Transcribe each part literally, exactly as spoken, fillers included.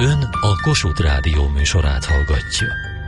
Ön a Kossuth Rádió műsorát hallgatja.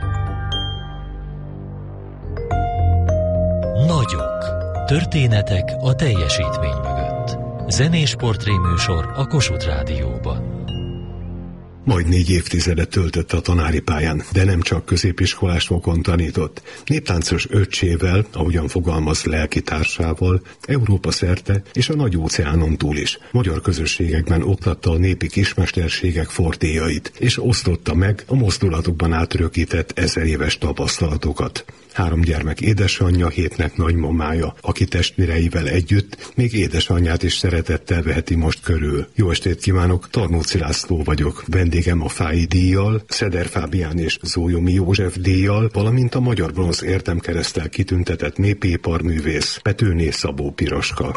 Nagyok. Történetek a teljesítmény mögött. Zenés portréműsor a Kossuth Rádióban. Majd négy évtizedet töltött a tanári pályán, de nem csak középiskolás fokon tanított. Néptáncos öccsével, ahogyan fogalmaz lelkitársával, Európa szerte és a nagy óceánon túl is. Magyar közösségekben oktatta a népi kismesterségek fortéjait, és osztotta meg a mozdulatokban átörökített ezer éves tapasztalatokat. Három gyermek édesanyja, hétnek nagymamája, aki testvéreivel együtt még édesanyját is szeretettel veheti most körül. Jó estét kívánok, Tarnóci László vagyok. Vendégem a Fái díjjal, Szeder Fábián és Zólyomi József díjjal, valamint a Magyar Bronz Érdemkereszttel kitüntetett népiparművész Petőné Szabó Piroska.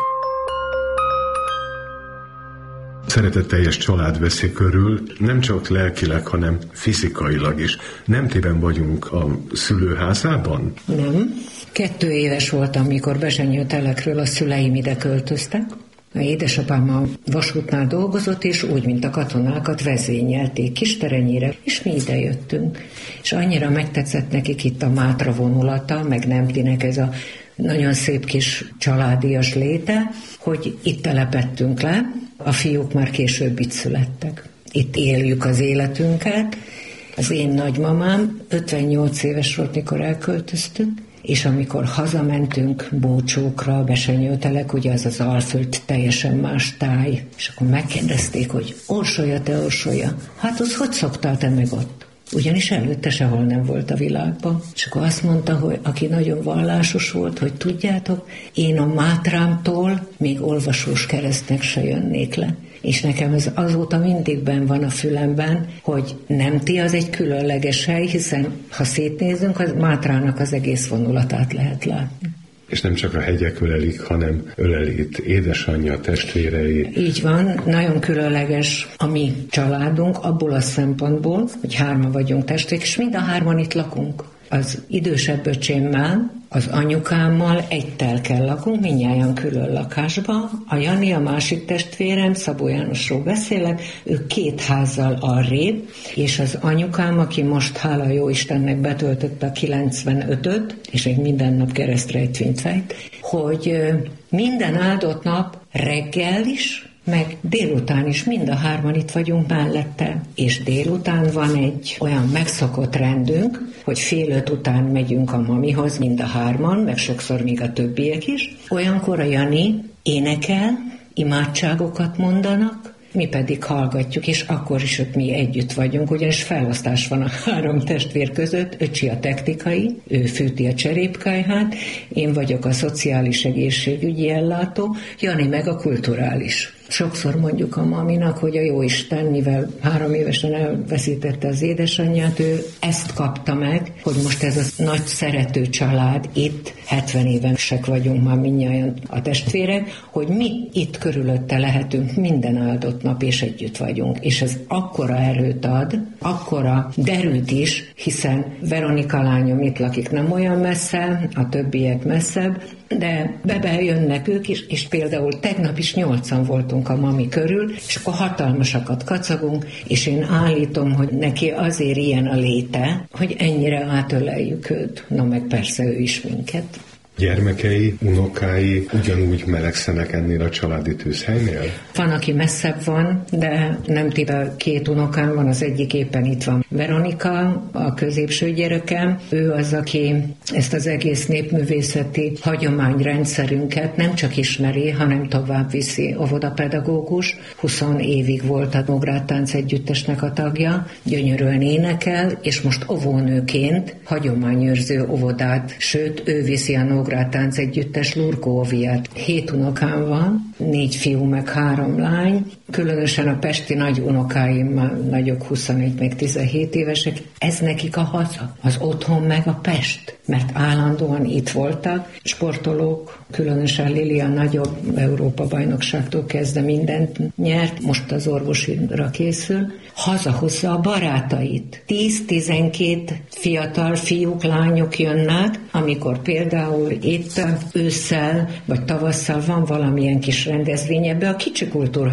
Szeretetteljes család veszi körül, nem csak lelkileg, hanem fizikailag is. Nem tében vagyunk a szülőházában? Nem. Kettő éves voltam, mikor Bezsenyőtelekről a szüleim ide költöztek. A édesapám a vasútnál dolgozott, és úgy, mint a katonákat vezényelték Kisterenyire, és mi ide jöttünk. És annyira megtetszett nekik itt a Mátra vonulata, meg Nemtinek ez a nagyon szép kis családias léte, hogy itt telepettünk le. A fiúk már később itt születtek. Itt éljük az életünket. Az én nagymamám ötvennyolc éves volt, mikor elköltöztünk, és amikor hazamentünk Búcsókra, Besenyőtelek, ugye az az Alföld teljesen más táj, és akkor megkérdezték, hogy Orsolya, te Orsolya, hát az hogy szoktál te meg ott? Ugyanis előtte sehol nem volt a világban. És akkor azt mondta, hogy aki nagyon vallásos volt, hogy tudjátok, én a Mátrámtól még olvasós keresztnek se jönnék le. És nekem ez azóta mindig benn van a fülemben, hogy Nemti az egy különleges hely, hiszen ha szétnézünk, az Mátrának az egész vonulatát lehet látni. És nem csak a hegyek ölelik, hanem öleli itt édesanyja, testvérei. Így van, nagyon különleges a mi családunk, abból a szempontból, hogy hárman vagyunk testvérek, és mind a hárman itt lakunk. Az idősebb öcsémmel, az anyukámmal egy telken lakunk, mindnyájan külön lakásba. A Jani, a másik testvérem, Szabó Jánosról beszélek, ő két házzal arrébb, és az anyukám, aki most hála jó Istennek betöltötte a kilencvenötöt, és még minden nap keresztrejtvényt fejt, hogy minden áldott nap reggel is, meg délután is mind a hárman itt vagyunk mellette, és délután van egy olyan megszokott rendünk, hogy fél öt után megyünk a mamihoz mind a hárman, meg sokszor még a többiek is. Olyankor a Jani énekel, imádságokat mondanak, mi pedig hallgatjuk, és akkor is ott mi együtt vagyunk, ugyanis felosztás van a három testvér között, öcsi a technikai, ő fűti a cserépkályhát, én vagyok a szociális egészségügyi ellátó, Jani meg a kulturális. Sokszor mondjuk a maminak, hogy a jóisten, mivel három évesen elveszítette az édesanyját, ő ezt kapta meg, hogy most ez a nagy szerető család itt, hetven évesek vagyunk már mindnyájan a testvérek, hogy mi itt körülötte lehetünk minden áldott nap, és együtt vagyunk. És ez akkora erőt ad, akkora derűt is, hiszen Veronika lányom itt lakik nem olyan messze, a többiek messzebb, de be jönnek ők is, és például tegnap is nyolcan voltunk a mami körül, és akkor hatalmasakat kacagunk, és én állítom, hogy neki azért ilyen a léte, hogy ennyire átöleljük őt. Na meg persze ő is minket. Gyermekei, unokái ugyanúgy melegszenek ennél a családi tűzhelynél? Van, aki messzebb van, de nem tivel két unokám van, az egyik éppen itt van. Veronika, a középső gyerekem, ő az, aki ezt az egész népművészeti hagyományrendszerünket nem csak ismeri, hanem tovább viszi. Óvodapedagógus, húsz évig volt a Nógrád Tánc Együttesnek a tagja, gyönyörűen énekel, és most óvónőként hagyományőrző óvodát, sőt, ő viszi a Nógrád Tánc Együttes Lurkó Oviát. Hét unokám van, négy fiú meg három lány, különösen a pesti nagy unokáim már nagyok, huszonegy meg tizenhét évesek, ez nekik a haza, az otthon meg a Pest, mert állandóan itt voltak, sportolók, különösen Lili a nagyobb Európa-bajnokságtól kezdve mindent nyert, most az orvosira készül, hazahozza a barátait. tíz-tizenkét fiatal fiúk, lányok jönnek, amikor például itt ősszel vagy tavasszal van valamilyen kis rendezvény ebbe a kicsi kultúrházba,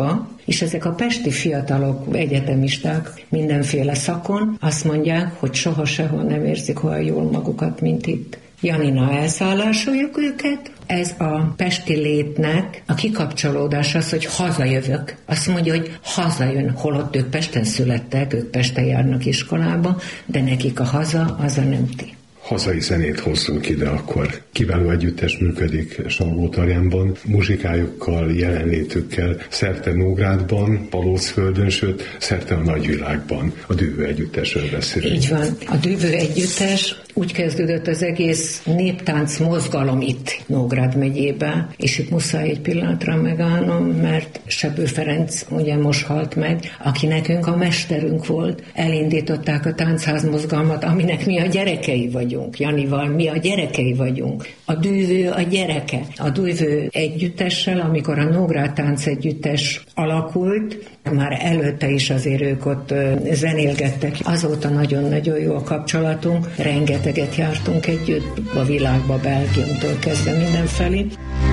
haza, és ezek a pesti fiatalok, egyetemisták mindenféle szakon azt mondják, hogy soha sehol nem érzik olyan jól magukat, mint itt. Janina, elszállásoljuk őket. Ez a pesti létnek a kikapcsolódás az, hogy hazajövök. Azt mondja, hogy hazajön, holott ők Pesten születtek, ők Pesten járnak iskolába, de nekik a haza, az a nem ti. Hazai zenét hozzunk ide, akkor kiváló együttes működik Salgótarjánban, muzsikájukkal, jelenlétükkel, szerte Nógrádban, Palócföldön, sőt, szerte a nagyvilágban. A Dűvő Együttesről beszélünk. Így van. A Dűvő Együttes, úgy kezdődött az egész néptánc mozgalom itt Nógrád megyében, és itt muszáj egy pillanatra megállnom, mert Sebő Ferenc ugye most halt meg, aki nekünk a mesterünk volt. Elindították a táncház mozgalmat, aminek mi a gyerekei vagyunk. Janival, mi a gyerekei vagyunk. A Dűvő a gyereke. A Dűvő Együttessel, amikor a Nógrád Tánc Együttes alakult, már előtte is azért ők ott zenélgettek. Azóta nagyon-nagyon jó a kapcsolatunk. Rengeteget jártunk együtt a világba, Belgiumtól kezdve mindenfelé.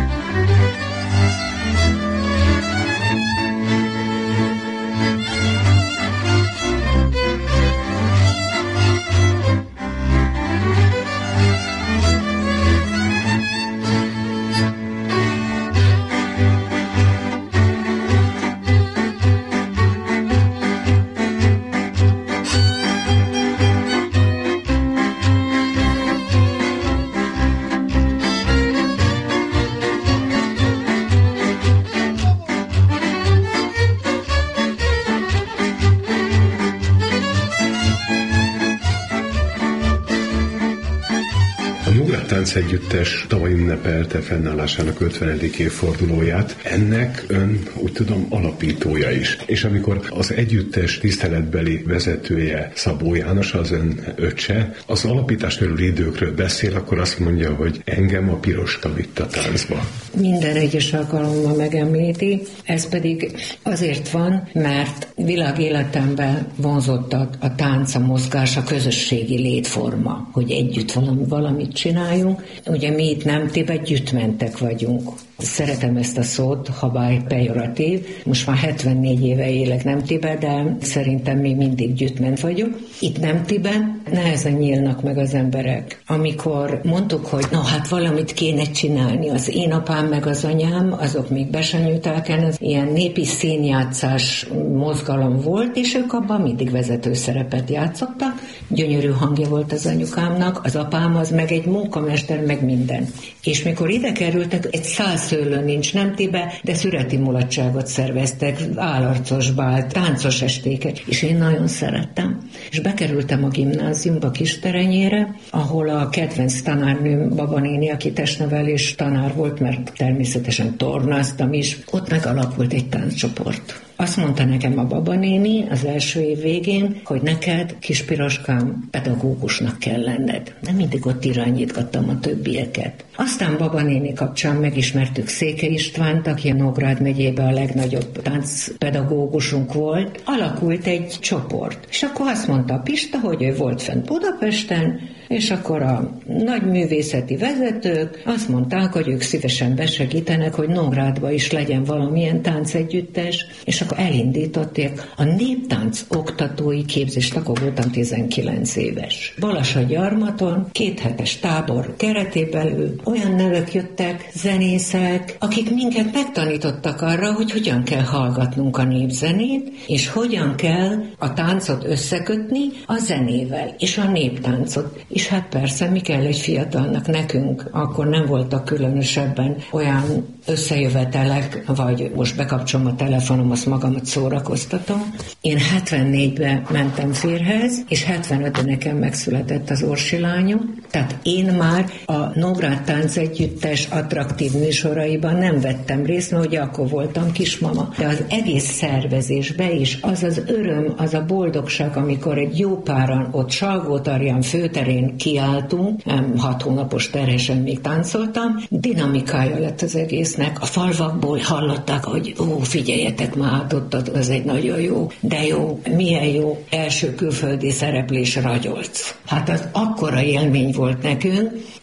Együttes tavaly ünnepelte fennállásának ötvenedik évfordulóját. Ennek ön, úgy tudom, alapítója is. És amikor az együttes tiszteletbeli vezetője Szabó János, az ön öccse, az alapítás körül időkről beszél, akkor azt mondja, hogy engem a Piroska vitt a táncba. Minden egyes alkalommal megemlíti, ez pedig azért van, mert világéletemben vonzott a, a tánc, a mozgás, a közösségi létforma, hogy együtt valami, valamit csináljunk. Ugye mi itt nem téve gyüttmentek vagyunk. Szeretem ezt a szót, ha bár pejoratív. Most már hetvennégy éve élek Nemtibe, de szerintem még mindig gyüttment vagyok. Itt Nemtiben nehezen nyílnak meg az emberek. Amikor mondtuk, hogy no, hát valamit kéne csinálni, az én apám meg az anyám, azok még be sem nyújták el, az ilyen népi színjátszás mozgalom volt, és ők abban mindig vezető szerepet játszottak. Gyönyörű hangja volt az anyukámnak, az apám az meg egy munkamester, meg minden. És mikor ide kerültek, egy száz szőlő nincs Nemtibe, de szüreti mulatságot szerveztek, állarcos bál, táncos estéket, és én nagyon szerettem. És bekerültem a gimnáziumba Kisterenyére, ahol a kedvenc tanárnőm Baba néni, aki testnevelés tanár volt, mert természetesen tornáztam is, ott megalakult egy tánccsoport. Azt mondta nekem a Baba néni az első év végén, hogy neked, kis Piroskám, pedagógusnak kell lenned. Nem mindig ott irányítgattam a többieket. Aztán Baba néni kapcsán megismertük Székely Istvánt, aki a Nógrád megyében a legnagyobb táncpedagógusunk volt. Alakult egy csoport. És akkor azt mondta a Pista, hogy ő volt fent Budapesten, és akkor a nagy művészeti vezetők azt mondták, hogy ők szívesen besegítenek, hogy Nógrádba is legyen valamilyen táncegyüttes, és akkor elindították a néptánc oktatói képzést, akkor voltam tizenkilenc éves. Balasagyarmaton kéthetes tábor keretében belül olyan nevek jöttek, zenészek, akik minket megtanítottak arra, hogy hogyan kell hallgatnunk a népzenét, és hogyan kell a táncot összekötni a zenével, és a néptáncot. És hát persze, mi kell egy fiatalnak, nekünk, akkor nem voltak különösebben olyan összejövetelek, vagy most bekapcsolom a telefonom, azt magamat szórakoztatom. Én hetvennégyben mentem férhez, és hetvenötben nekem megszületett az Orsi lányom, tehát én már a Nógrád Táncegyüttes attraktív műsoraiban nem vettem részt, mert ugye akkor voltam kismama. De az egész szervezésbe is az az öröm, az a boldogság, amikor egy jó páran ott Salgótarján főterén kiálltunk, hat hónapos terhesen még táncoltam, dinamikája lett az egésznek. A falvakból hallották, hogy ó, figyeljetek már, ott az egy nagyon jó, de jó, milyen jó első külföldi szereplés Ragyolc. Hát az akkora élmény volt nekünk,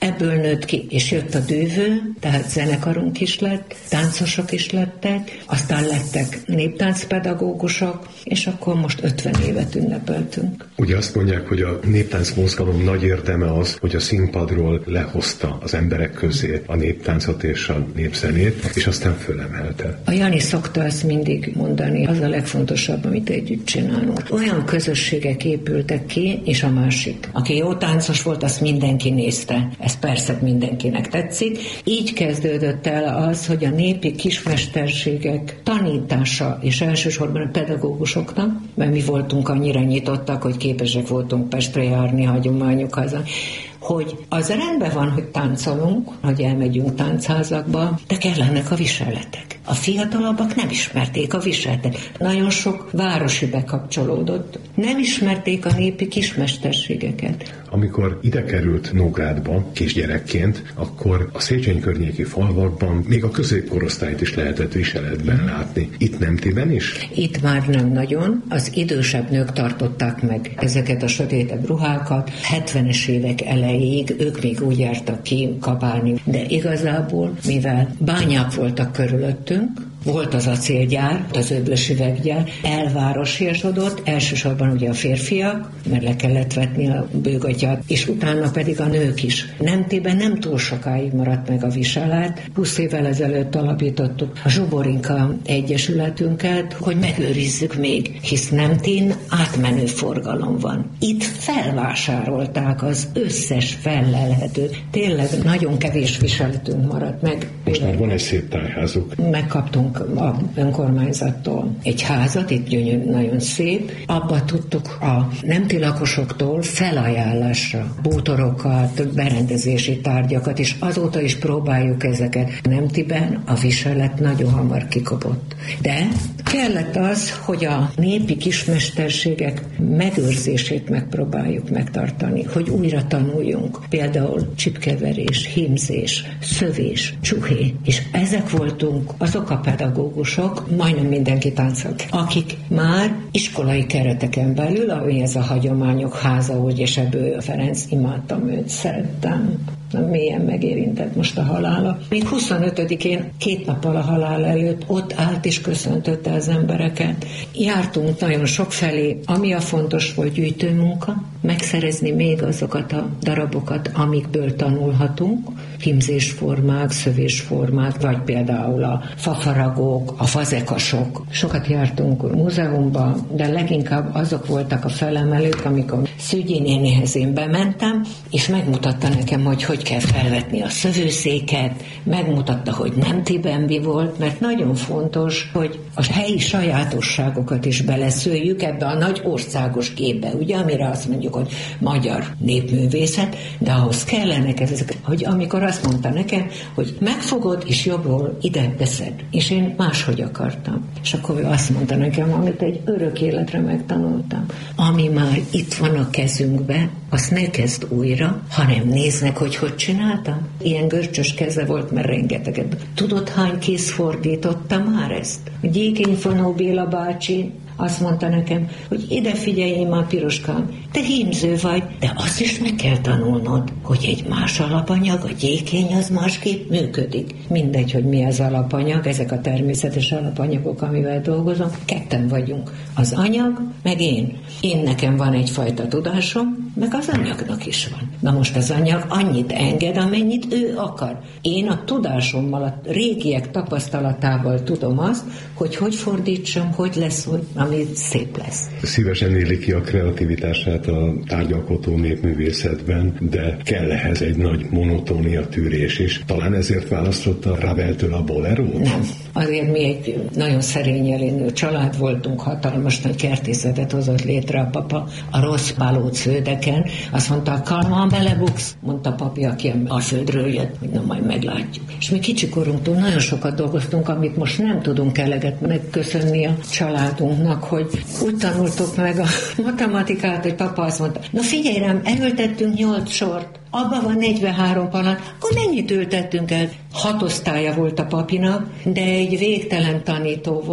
ebből nőtt ki, és jött a dűvő, tehát zenekarunk is lett, táncosok is lettek, aztán lettek néptáncpedagógusok, és akkor most ötven évet ünnepeltünk. Ugye azt mondják, hogy a néptánc mozgalom nagy érdeme az, hogy a színpadról lehozta az emberek közé a néptáncot és a népzenét, és aztán fölemelte. A Jani szokta ezt mindig mondani, az a legfontosabb, amit együtt csinálunk. Olyan közösségek épültek ki, és a másik. Aki jó táncos volt, azt mindenki nézte. Ez persze mindenkinek tetszik. Így kezdődött el az, hogy a népi kismesterségek tanítása, és elsősorban a pedagógusoknak, mert mi voltunk annyira nyitottak, hogy képesek voltunk Pestre járni, hagyományuk haza, hogy az rendben van, hogy táncolunk, hogy elmegyünk táncházakba, de kellenek a viseletek. A fiatalabbak nem ismerték a viseletet. Nagyon sok városi bekapcsolódott. Nem ismerték a népi kismesterségeket. Amikor ide került Nógrádba kisgyerekként, akkor a Széchenyi környéki falvakban még a középkorosztályt is lehetett viseletben látni. Itt Nemtiben is? Itt már nem nagyon. Az idősebb nők tartották meg ezeket a sötétebb ruhákat. hetvenes évek elejéig ők még úgy jártak ki kabálni. De igazából, mivel bányák voltak körülöttünk, volt az acélgyár, az öblös üveggyár, elvárosiasodott, elsősorban ugye a férfiak, mert le kellett vetni a bőgatyát, és utána pedig a nők is. Nemtében nem túl sokáig maradt meg a viselet. húsz évvel ezelőtt alapítottuk a Zsoborinka egyesületünket, hogy megőrizzük még, hisz Nemtin átmenő forgalom van. Itt felvásárolták az összes fellelhető. Tényleg nagyon kevés viseletünk maradt meg. Most már van egy szép tájházuk. Megkaptunk a önkormányzattól egy házat, itt gyönyörű, nagyon szép. Abba tudtuk a nemti lakosoktól felajánlásra bútorokat, berendezési tárgyakat, és azóta is próbáljuk ezeket. Nemtiben a viselet nagyon hamar kikopott. De kellett az, hogy a népi kismesterségek megőrzését megpróbáljuk megtartani, hogy újra tanuljunk. Például csipkeverés, hímzés, szövés, csuhé, és ezek voltunk azok a pedagógusok, majdnem mindenki táncolt, akik már iskolai kereteken belül, ahogy ez a hagyományok háza, úgy és ebből Ferenc, imádtam őt, szerettem. Mélyen megérintett most a halála. Még huszonötödikén, két nappal a halál előtt ott állt és köszöntötte az embereket. Jártunk nagyon sok felé, ami a fontos volt, gyűjtőmunka, megszerezni még azokat a darabokat, amikből tanulhatunk, hímzésformák, szövésformák, vagy például a fafaragók, a fazekasok. Sokat jártunk múzeumba, de leginkább azok voltak a felemelők, amikor Szügyi nénihez én bementem, és megmutatta nekem, hogy hogy kell felvetni a szövőszéket, megmutatta, hogy Nemtiben mi volt, mert nagyon fontos, hogy a helyi sajátosságokat is beleszőjük ebbe a nagy országos képbe, ugye, amire azt mondjuk, hogy magyar népművészet, de ahhoz kellenek ezek, hogy amikor azt mondta nekem, hogy megfogod, és jobbról ide teszed. És én máshogy akartam. És akkor ő azt mondta nekem, amit egy örök életre megtanultam. Ami már itt van a kezünkbe, azt ne kezd újra, hanem néznek, hogy hogy csináltam. Ilyen görcsös keze volt, mert rengeteget. Tudod, hány kéz fordította már ezt? Gyékény Fonó Béla bácsi azt mondta nekem, hogy ide figyelj már, Piroskám, te hímző vagy, de azt is meg kell tanulnod, hogy egy más alapanyag, a gyékény az másképp működik. Mindegy, hogy mi az alapanyag, ezek a természetes alapanyagok, amivel dolgozom, ketten vagyunk. Az anyag, meg én. Én nekem van egyfajta tudásom, meg az anyagnak is van. Na most az anyag annyit enged, amennyit ő akar. Én a tudásommal, a régiek tapasztalatával tudom azt, hogy hogy fordítsam, hogy lesz, hogy ami szép lesz. Szívesen éli ki a kreativitását a tárgyalkotó népművészetben, de kell ehhez egy nagy monotónia tűrés is. Talán ezért választotta Raveltől a bolerót? Nem. Azért mi egy nagyon szerény elénő család voltunk, hatalmas nagy kertészetet hozott létre a papa a rossz pálóc földeken. Azt mondta, kalmán belebuksz, mondta papi, aki a földről jött, hogy na majd meglátjuk. És mi kicsikorunktól nagyon sokat dolgoztunk, amit most nem tudunk eleget megköszönni a családunknak, hogy úgy tanultuk meg a matematikát, hogy papa azt mondta, na figyelj rám, elültettünk nyolc sort, abban van negyvenhárom palat, akkor mennyit ültettünk el? Hat osztálya volt a papinak, de egy végtelen tanító volt.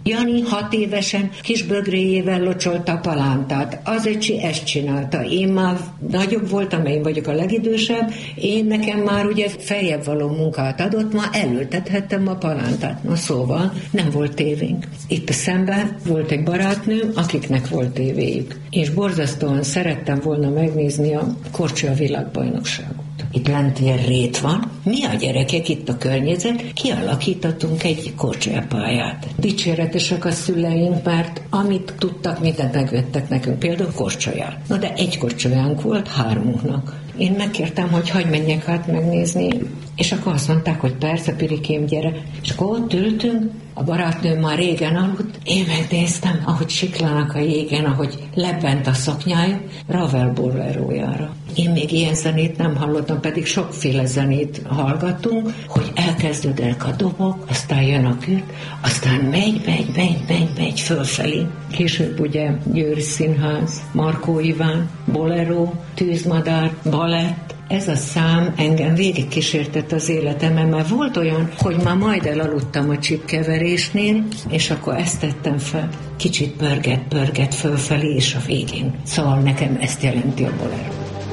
Jani hat évesen kis bögréjével locsolta a palántát. Az öcsi ezt csinálta. Én már nagyobb voltam, én vagyok a legidősebb, én nekem már ugye feljebb való munkát adott, ma elültethettem a palántát. Na szóval nem volt tévénk. Itt szemben volt egy barátnőm, akiknek volt tévéjük. És borzasztóan szerettem volna megnézni a Korcsolya világbajnokságot. Itt lent ilyen rét van. Mi a gyerekek itt a környezet? Kialakítottunk egy korcsolyapályát. Dicséretesek a szüleink, mert amit tudtak, mindent megvettek nekünk. Például korcsolyát. Na de egy korcsolyánk volt hármunknak. Én megkértem, hogy hagyj menjek át megnézni, és akkor azt mondták, hogy persze, Pirikém, gyere. És akkor ott ültünk, a barátnőm már régen aludt, én megnéztem, ahogy siklanak a jégen, ahogy lebbent a szoknyája, Ravel bolerójára. Én még ilyen zenét nem hallottam, pedig sokféle zenét hallgattunk, hogy elkezdődnek a dobok, aztán jön a kürt, aztán megy, megy, megy, megy, megy fölfelé. Később ugye Győri Színház, Markó Iván, bolero, Tűzmadár, balett. Ez a szám engem végig kísértett az életemben, mert volt olyan, hogy már majd elaludtam a csipkeverésnél, és akkor ezt tettem fel. Kicsit pörget, pörget fölfelé, és a végén. Szóval nekem ezt jelenti a bolero.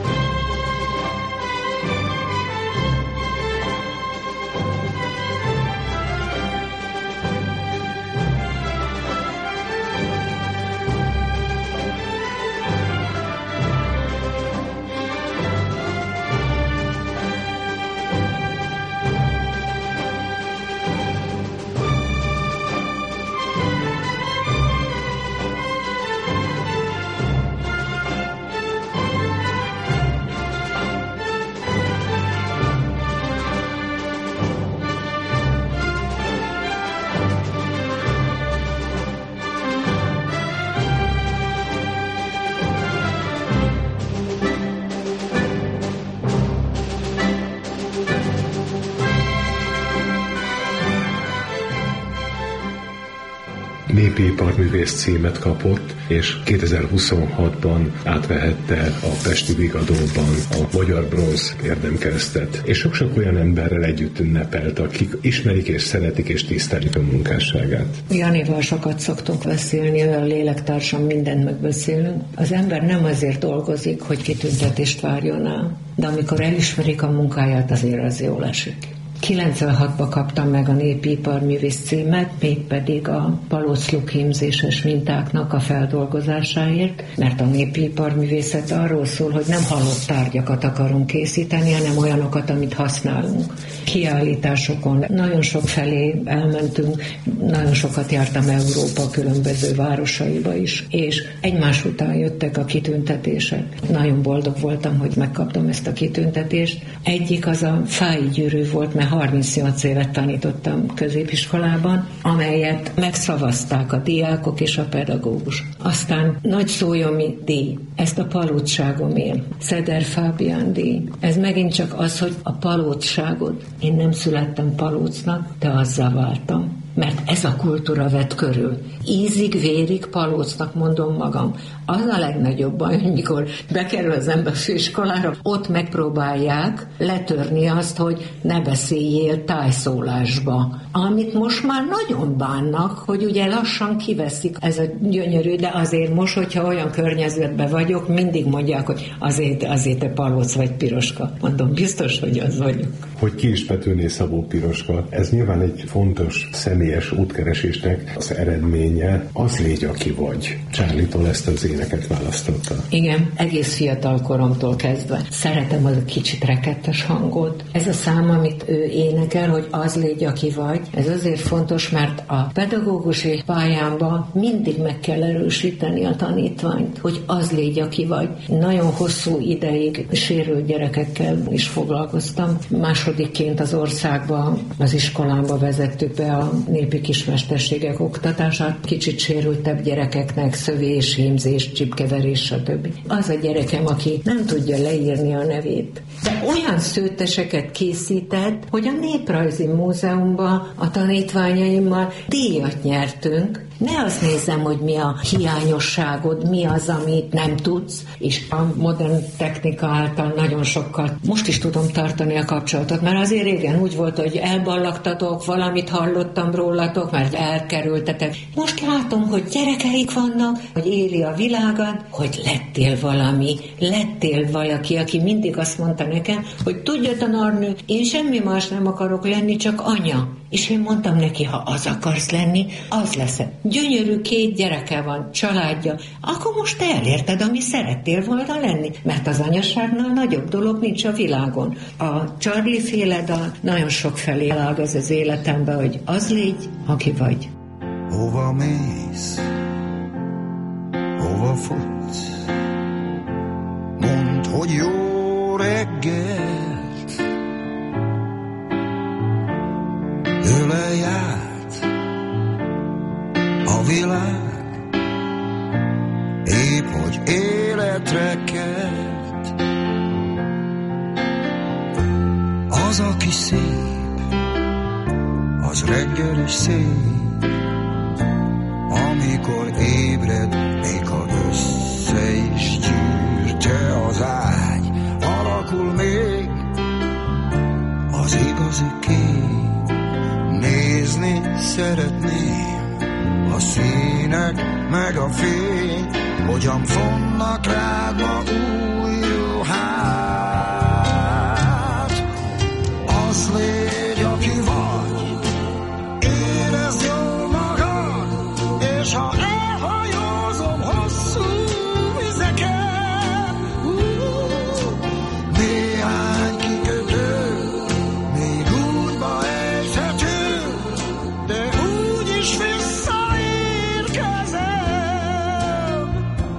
Népi iparművész címet kapott, és kétezer-huszonhatban átvehette a Pesti Vigadóban a Magyar Bronz érdemkeresztet. És sok-sok olyan emberrel együtt ünnepelt, akik ismerik és szeretik és tisztelik a munkásságát. Janival sokat szoktunk beszélni, olyan lélektársam, mindent megbeszélünk. Az ember nem azért dolgozik, hogy kitüntetést várjon el, de amikor elismerik a munkáját, azért az jól esik. kilencvenhatban kaptam meg a népi iparművész címet, mégpedig a palóc hímzéses mintáknak a feldolgozásáért, mert a népi iparművészet arról szól, hogy nem halott tárgyakat akarunk készíteni, hanem olyanokat, amit használunk. Kiállításokon nagyon sok felé elmentünk, nagyon sokat jártam Európa különböző városaiba is, és egymás után jöttek a kitüntetések. Nagyon boldog voltam, hogy megkaptam ezt a kitüntetést. Egyik az a Fái Gyűrű volt, mert harmincnyolc évet tanítottam középiskolában, amelyet megszavazták a diákok és a pedagógus. Aztán Nagy Szólyomi díj, ezt a palócságomért, Szeder Fábián díj. Ez megint csak az, hogy a palócságot, én nem születtem palócnak, de azzal váltam. Mert ez a kultúra vett körül. Ízig, vérig palócnak mondom magam. Az a legnagyobb baj, hogy mikor bekerül az ember főiskolára, ott megpróbálják letörni azt, hogy ne beszéljél tájszólásba. Amit most már nagyon bánnak, hogy ugye lassan kiveszik, ez a gyönyörű, de azért most, hogyha olyan környezetben vagyok, mindig mondják, hogy azért, azért te palóc vagy piroska. Mondom, biztos, hogy az vagyok. Hogy ki is Petőné Szabó Piroska, ez nyilván egy fontos személyes útkeresésnek az eredménye. Az légy, aki vagy. Charlie-tól ezt az éneket választotta. Igen, egész fiatal koromtól kezdve. Szeretem az a kicsit rekettes hangot. Ez a szám, amit ő énekel, hogy az légy, aki vagy, ez azért fontos, mert a pedagógusi pályámban mindig meg kell erősíteni a tanítványt, hogy az légy, aki vagy. Nagyon hosszú ideig sérült gyerekekkel is foglalkoztam. Másodikként az országban, az iskolámba vezettük be a népi kismesterségek oktatását, kicsit sérültebb gyerekeknek szövés, hímzés, csipkeverés, stb. Az a gyerekem, aki nem tudja leírni a nevét, de olyan szőtteseket készített, hogy a Néprajzi Múzeumban a tanítványaimmal díjat nyertünk, Ne azt nézzem, hogy mi a hiányosságod, mi az, amit nem tudsz, és a modern technika által nagyon sokkal most is tudom tartani a kapcsolatot, mert azért régen úgy volt, hogy elballagtatok, valamit hallottam rólatok, mert elkerültetek. Most látom, hogy gyerekeik vannak, hogy éli a világad, hogy lettél valami, lettél valaki, aki mindig azt mondta nekem, hogy tudja, tanárnő, én semmi más nem akarok lenni, csak anya. És én mondtam neki, ha az akarsz lenni, az leszel. Gyönyörű két gyereke van, családja, akkor most te elérted, ami szerettél volna lenni, mert az anyaságnál nagyobb dolog nincs a világon. A Charlie féle dal nagyon sok felé elágaz az életembe, hogy az légy, aki vagy. Hova mész? Hova futsz? Mondd, hogy jó reggelt. Ölelj át a világ, épp hogy életre kelt. Az, aki szép, az reggel is szép, amikor ébred, még ha össze is gyűrte az ágy, alakul még az igazi kép. Nézni szeretném a színek meg a fény, hogyan fonnak rád ma új ruhát. Az légy, aki vagy, érezd jól magad, és ha elhajózom hosszú vizeken, néhány kikötő még útba ejthető, de úgyis visszaérkezem.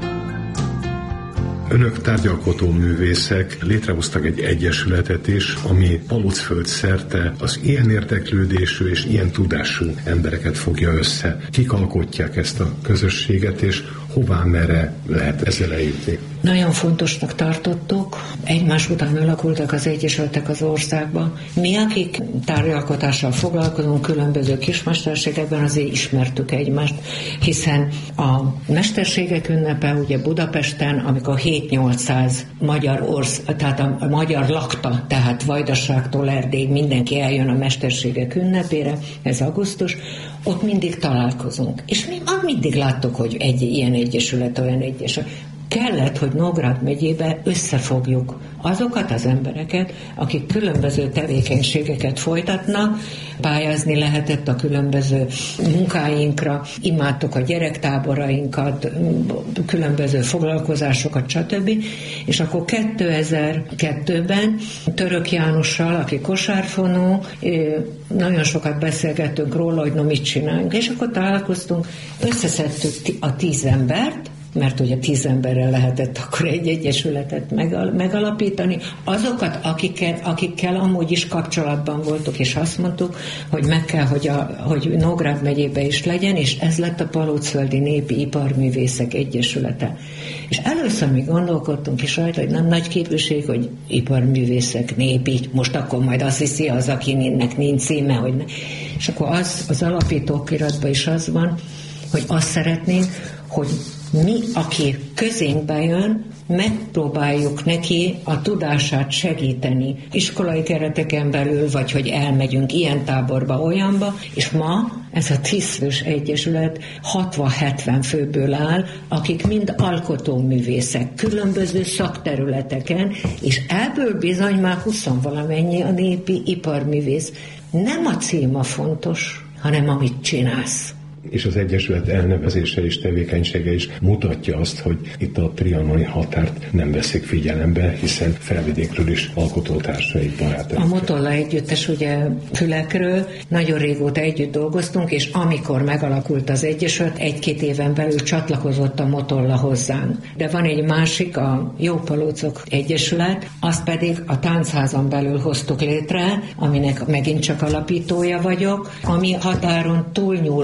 Önök tárgyalkotó művészek létrehoztak egy egyesületet is, ami Palucföld szerte az ilyen érdeklődésű és ilyen tudású embereket fogja össze. Kik alkotják ezt a közösséget, és hová, merre lehet ezzel eljutni? Nagyon fontosnak tartottuk, egymás után alakultak az egyesületek az országban. Mi, akik tárgyalkotással foglalkozunk, különböző kismesterségekben, azért ismertük egymást, hiszen a mesterségek ünnepe ugye Budapesten, amikor hét-nyolcszáz magyar orsz, tehát a magyar lakta, tehát Vajdaságtól Erdélyig mindenki eljön a mesterségek ünnepére, ez augusztus, ott mindig találkozunk. És mi mindig láttuk, hogy egy ilyen egyesület, olyan egyesület. Kellett, hogy Nógrád megyébe összefogjuk azokat az embereket, akik különböző tevékenységeket folytatnak, pályázni lehetett a különböző munkáinkra, imádtuk a gyerektáborainkat, különböző foglalkozásokat, stb. És akkor kétezer-kettőben Török Jánossal, aki kosárfonó, nagyon sokat beszélgettünk róla, hogy no mit csináljunk, és akkor találkoztunk, összeszedtük a tíz embert, mert ugye tíz emberrel lehetett akkor egy egyesületet megalapítani, azokat, akikkel, akikkel amúgy is kapcsolatban voltunk, és azt mondtuk, hogy meg kell, hogy, a, hogy Nógrád megyébe is legyen, és ez lett a Palucföldi Népi Iparművészek Egyesülete. És először mi gondolkodtunk is rajta, hogy nem nagy képűség, hogy iparművészek, népi, most akkor majd azt hiszi az, akinek nincs címe, hogy ne. És akkor az, az alapítókiratban is az van, hogy azt szeretnénk, hogy mi, aki közénkbe jön, megpróbáljuk neki a tudását segíteni iskolai kereteken belül, vagy hogy elmegyünk ilyen táborba, olyanba, és ma ez a tízfős egyesület hatvan-hetven főből áll, akik mind alkotóművészek, különböző szakterületeken, és ebből bizony már huszonvalamennyi a népi iparművész. Nem a cím a fontos, hanem amit csinálsz. És az egyesület elnevezése és tevékenysége is mutatja azt, hogy itt a trianoni határt nem veszik figyelembe, hiszen Felvidékről is alkotótársaik, barátaik. A Motolla együttes ugye Fülekről nagyon régóta együtt dolgoztunk, és amikor megalakult az egyesület, egy-két éven belül csatlakozott a Motolla hozzánk. De van egy másik, a Jópalócok Egyesület, azt pedig a Táncházon belül hoztuk létre, aminek megint csak alapítója vagyok, ami határon túlnyúló, hiszen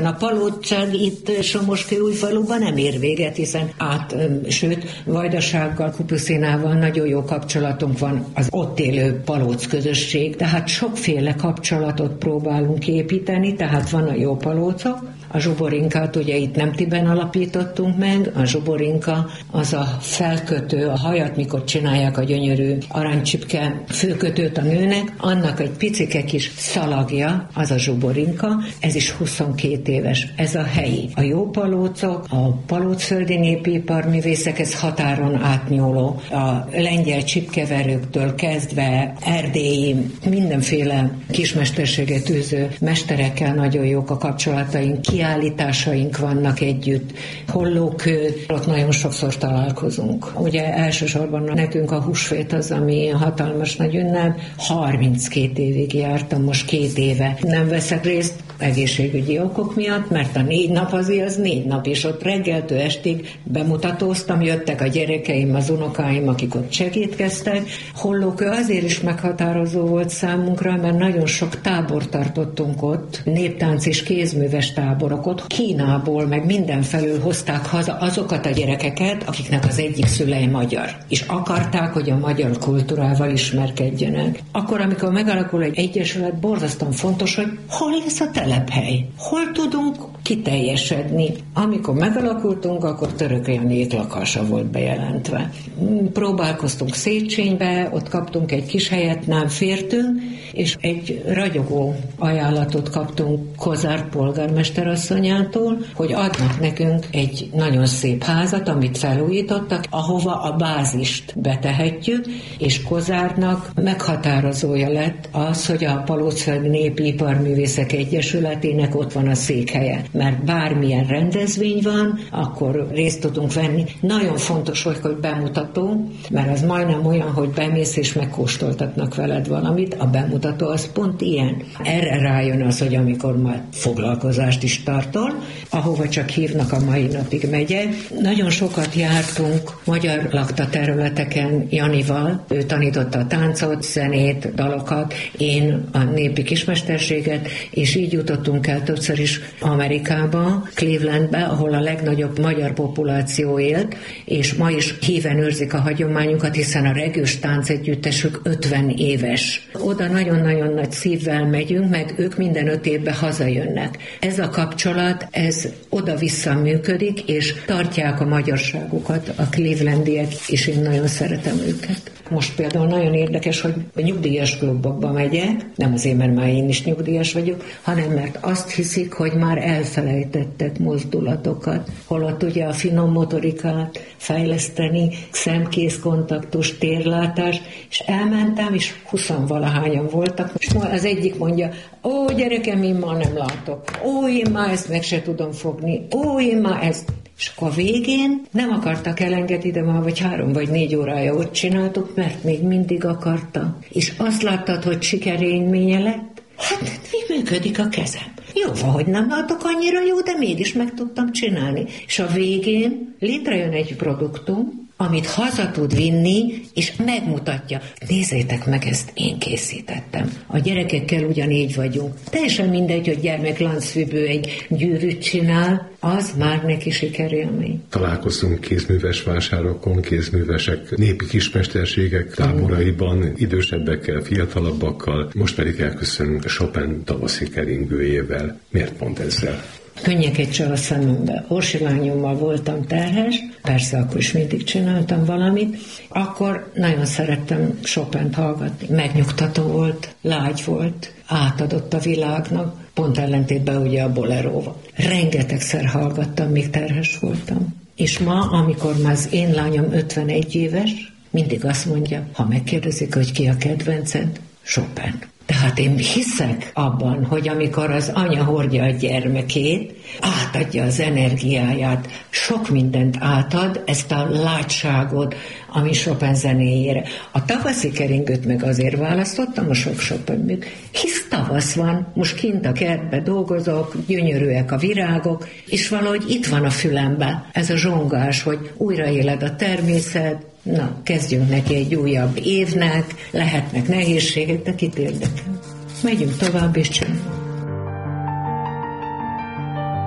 hiszen a palótság itt Somoskőújfaluban nem ér véget, hiszen át, sőt, Vajdasággal, Kupuszinával nagyon jó kapcsolatunk van, az ott élő palóc közösség, tehát sokféle kapcsolatot próbálunk építeni, tehát van a jó palócok. A zsuborinkát ugye itt nem tiben alapítottunk meg, a zsuborinka az a felkötő, a hajat, mikor csinálják a gyönyörű aranycsipke főkötőt a nőnek, annak egy picike kis szalagja, az a zsuborinka, ez is huszonkét éves, ez a helyi. A jó palócok, a palócföldi népiparművészek, ez határon átnyúló, a lengyel csipkeverőktől kezdve erdélyi, mindenféle kismesterséget űző mesterekkel nagyon jók a kapcsolataink, kiállításaink vannak együtt, Hollókő, ott nagyon sokszor találkozunk. Ugye elsősorban nekünk a húsvét az, ami hatalmas nagy ünnep, harminckét évig jártam, most két éve nem veszek részt egészségügyi okok miatt, mert a négy nap azért az négy nap, és ott reggeltől estig bemutatóztam, jöttek a gyerekeim, az unokáim, akik ott segítkeztek. Hollókő azért is meghatározó volt számunkra, mert nagyon sok tábor tartottunk ott, néptánc és kézműves táborok ott, Kínából, meg mindenfelől hozták haza azokat a gyerekeket, akiknek az egyik szülei magyar, és akarták, hogy a magyar kultúrával ismerkedjenek. Akkor, amikor megalakul egy egyesület, borzasztóan fontos, hogy hol lesz a telephely, hol tudunk kiteljesedni. Amikor megalakultunk, akkor Török Janék lakása volt bejelentve. Próbálkoztunk Széchenybe, ott kaptunk egy kis helyet, nem fértünk, és egy ragyogó ajánlatot kaptunk Kozár polgármesterasszonyától, hogy adnak nekünk egy nagyon szép házat, amit felújítottak, ahova a bázist betehetjük, és Kozárnak meghatározója lett az, hogy a Palócföldi Népi Iparművészek Egyesületének ott van a székhelye, mert bármilyen rendezvény van, akkor részt tudunk venni. Nagyon fontos, hogy, hogy bemutató, mert az majdnem olyan, hogy bemész és megkóstoltatnak veled valamit, a bemutató az pont ilyen. Erre rájön az, hogy amikor már foglalkozást is tartol, ahova csak hívnak, a mai napig megyek. Nagyon sokat jártunk magyar lakta területeken Janival, ő tanította a táncot, zenét, dalokat, én a népi kismesterséget, és így jutottunk el többször is Amerikába, Clevelandbe, ahol a legnagyobb magyar populáció élt, és ma is híven őrzik a hagyományunkat, hiszen a regős táncegyüttesük ötven éves. Oda nagyon-nagyon nagy szívvel megyünk, meg ők minden öt évben hazajönnek. Ez a kapcsolat, ez oda-vissza működik, és tartják a magyarságukat a clevelandiek, és én nagyon szeretem őket. Most például nagyon érdekes, hogy a nyugdíjas klubokba megyek, nem azért, mert már én is nyugdíjas vagyok, hanem mert azt hiszik, hogy már elfelejtettek mozdulatokat, holott ugye a finom motorikát fejleszteni, szemkész kontaktus, térlátás, és elmentem, és huszonvalahányan voltak, és az egyik mondja, ó, gyerekem, én ma nem látok, ó, én ma ezt meg se tudom fogni, ó, én ma ezt. És akkor a végén nem akartak elengedni, de már vagy három vagy négy órája ott csináltuk, mert még mindig akarta. És azt láttad, hogy sikerélménye lett? Hát mi működik a kezem? Jó, hogy nem látok annyira jó, de mégis meg tudtam csinálni. És a végén létrejön egy produktum, amit haza tud vinni, és megmutatja. Nézzétek meg, ezt én készítettem. A gyerekekkel ugyanígy vagyunk. Teljesen mindegy, hogy gyermek lancfübő egy gyűrűt csinál, az már neki sikerélmény. Találkoztunk kézműves vásárokon, kézművesek, népi kismesterségek táboraiban, idősebbekkel, fiatalabbakkal, most pedig elköszönünk Chopin tavaszi keringőjével. Miért pont ezzel? Könnyek egy csal a szemembe. Orsi lányommal voltam terhes, persze akkor is mindig csináltam valamit, akkor nagyon szerettem Chopint hallgatni. Megnyugtató volt, lágy volt, átadott a világnak, pont ellentétben ugye a boleróval. Rengetegszer hallgattam, még terhes voltam. És ma, amikor már az én lányom ötvenegy éves, mindig azt mondja, ha megkérdezik, hogy ki a kedvenced, Chopin. Tehát én hiszek abban, hogy amikor az anya hordja a gyermekét, átadja az energiáját, sok mindent átad, ezt a látságot, ami Chopin zenéjére. A tavaszi keringőt meg azért választottam, a sok Chopin, hisz tavasz van, most kint a kertbe dolgozok, gyönyörűek a virágok, és valahogy itt van a fülembe ez a zsongás, hogy újraéled a természet. Na, kezdjünk neki egy újabb évnek, lehetnek nehézségek, de kit érdekel. Megyünk tovább és csinálunk.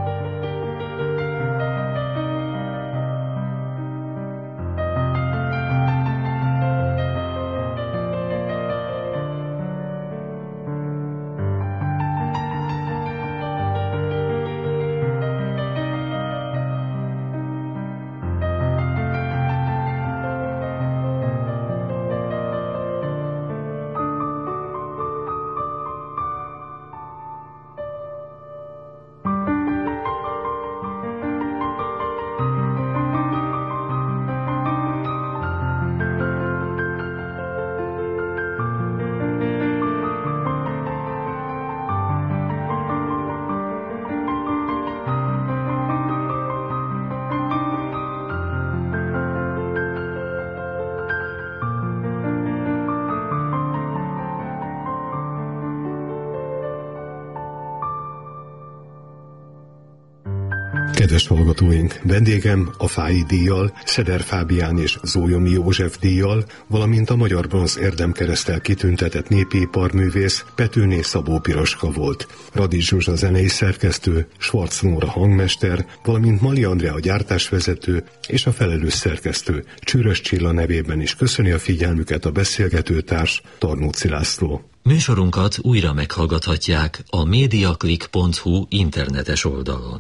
Kedves hallgatóink, vendégem a Fályi díjjal, Szeder Fábián és Zólyomi József díjjal, valamint a Magyar Bronz Érdemkereszttel kitüntetett népiparművész Petőné Szabó Piroska volt. Radics Zsuzsa zenei szerkesztő, Schwarz Nóra hangmester, valamint Mali Andrea gyártásvezető és a felelős szerkesztő Csűrös Csilla nevében is köszöni a figyelmüket a beszélgetőtárs, Tarnóci László. Műsorunkat újra meghallgathatják a mediaclick pont hu internetes oldalon.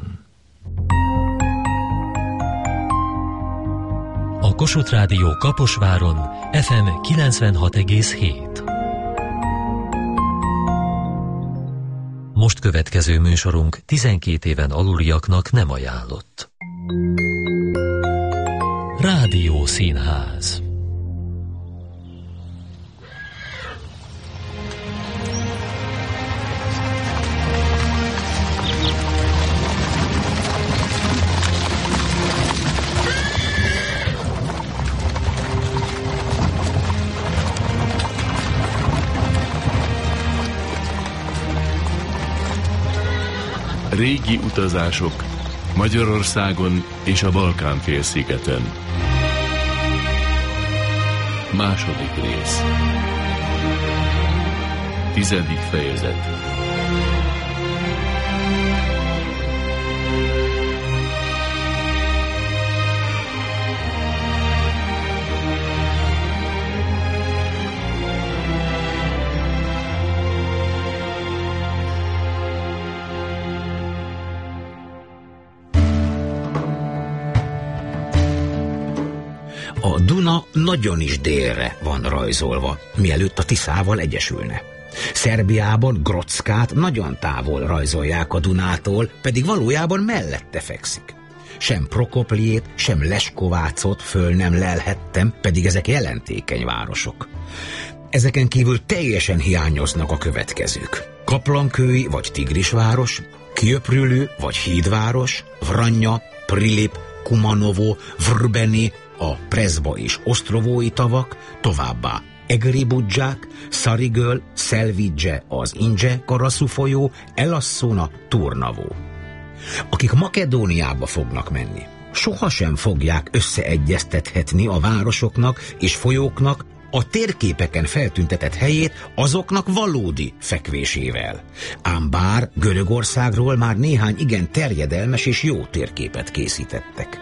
A Kossuth Rádió Kaposváron ef em kilencvenhat egész hét. Most következő műsorunk tizenkét éven aluliaknak nem ajánlott. Rádió Színház. Régi utazások Magyarországon és a Balkán-félszigeten. Második rész. Tizedik fejezet. A Duna nagyon is délre van rajzolva, mielőtt a Tiszával egyesülne. Szerbiában Grockát nagyon távol rajzolják a Dunától, pedig valójában mellette fekszik. Sem Prokopliét, sem Leskovácot föl nem lelhettem, pedig ezek jelentékeny városok. Ezeken kívül teljesen hiányoznak a következők. Kaplankői vagy Tigrisváros, Kjöprülő vagy Hídváros, Vranja, Prilip, Kumanovo, Vrbeni, a Prezba és Ostrovói tavak, továbbá Egribudzsák, Szarigöl, Szelvidze, az Indze Karaszu folyó, Elasszona, Turnavó. Akik Makedóniába fognak menni, sohasem fogják összeegyeztethetni a városoknak és folyóknak a térképeken feltüntetett helyét azoknak valódi fekvésével. Ám bár Görögországról már néhány igen terjedelmes és jó térképet készítettek.